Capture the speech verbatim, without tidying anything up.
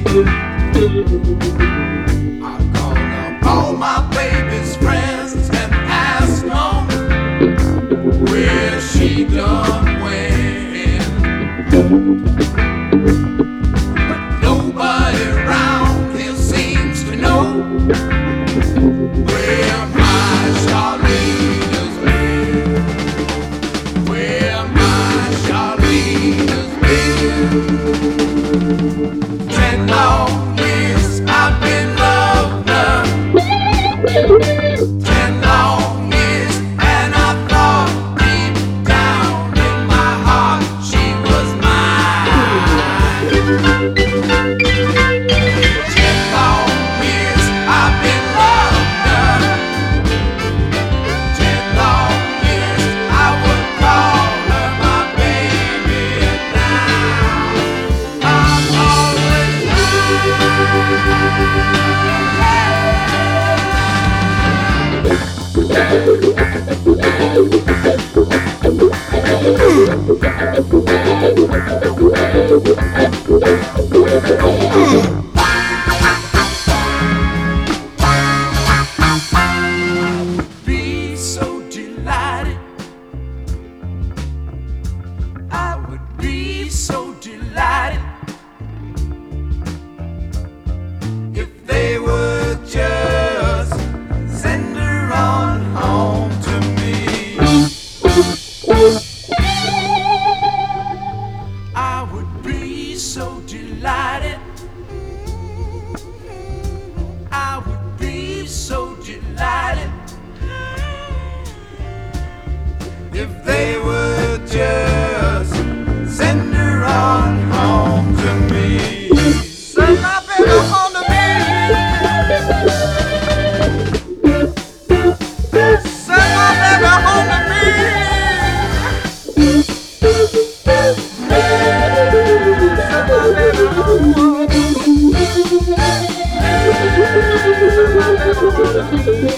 I called up all my baby's friends and asked them where she done went. But nobody around here seems to know where my Charlene has been. Where my Charlene has been. Ten long years I've been loving her. Ten long years, and I thought deep down in my heart she was mine. Ten long years I've been loving her. Ten long years I would call her my baby, and now I'm always be so delighted. I would be so delighted if they would just send her on home to me. I would be so delighted. I would be so delighted if they would just send her on home to me. Send my baby home to me. Send my baby home to me. Send my baby home. Send my baby home.